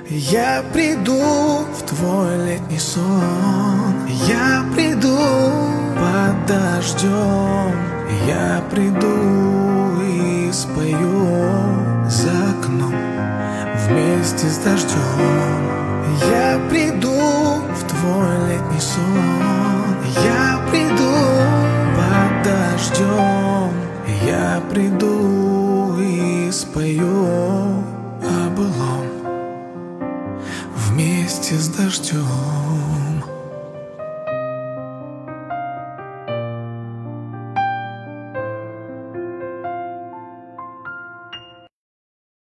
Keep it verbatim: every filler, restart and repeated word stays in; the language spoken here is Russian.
Я приду в твой летний сон, я приду под дождем, я приду и спою за окном вместе с дождем. Я приду в твой летний сон, я приду под дождем, я приду и спою о былом вместе с дождем.